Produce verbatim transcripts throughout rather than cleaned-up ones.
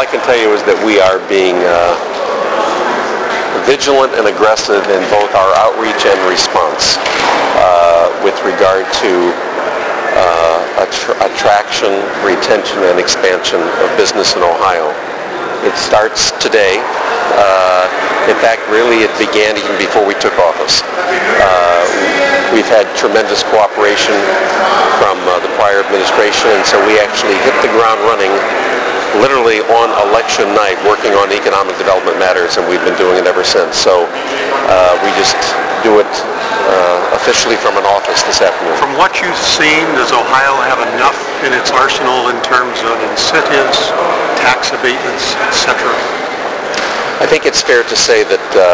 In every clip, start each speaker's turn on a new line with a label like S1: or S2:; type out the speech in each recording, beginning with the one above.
S1: can tell you is that we are being uh, vigilant and aggressive in both our outreach and response uh, with regard to uh, attra- attraction, retention, and expansion of business in Ohio. It starts today. Uh, in fact, really it began even before we took office. Uh, we've had tremendous cooperation from uh, the prior administration, and so we actually hit the ground running literally on election night working on economic development matters, and we've been doing it ever since. So uh, we just do it uh, officially from an office this afternoon.
S2: From what you've seen, does Ohio have enough in its arsenal in terms of incentives, tax abatements, et cetera?
S1: I think it's fair to say that uh,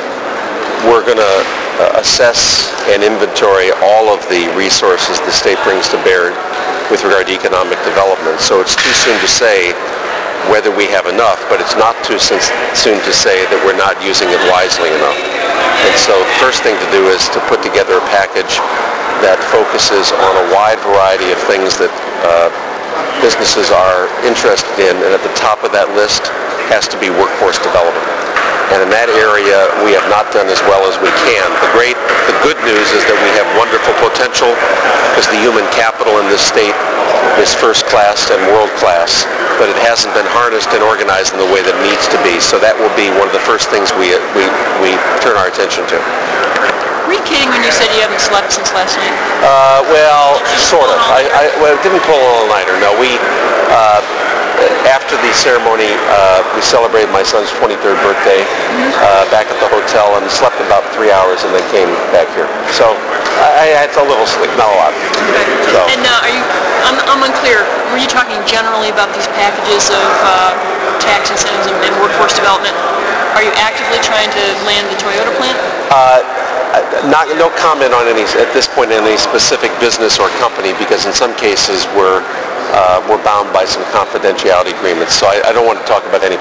S1: we're going to uh, assess and inventory all of the resources the state brings to bear with regard to economic development. So it's too soon to say whether we have enough, but it's not too soon to say that we're not using it wisely enough. And so the first thing to do is to put together a package that focuses on a wide variety of things that uh, businesses are interested in, and at the top of that list has to be workforce development. And in that area, we have not done as well as we can. The great, the good news is that we have wonderful potential because the human capital in this state is first class and world class, but it hasn't been harnessed and organized in the way that it needs to be. So that will be one of the first things we we, we turn our attention to.
S3: Were you kidding when you said you haven't slept since last night?
S1: Uh, well, sort of. I, I well, didn't pull an all-nighter. No, we. Uh, After the ceremony, uh, we celebrated my son's twenty-third birthday uh, back at the hotel and slept about three hours and then came back here. So I, I had a little sleep, not a lot.
S3: Okay. So. And uh, are you? I'm, I'm unclear. Were you talking generally about these packages of uh, tax incentives and, and workforce development? Are you actively trying to land the Toyota plant?
S1: Uh, not, no comment on any at this point in any specific business or company, because in some cases we're. Uh, we're bound by some confidentiality agreements, so I, I don't want to talk about any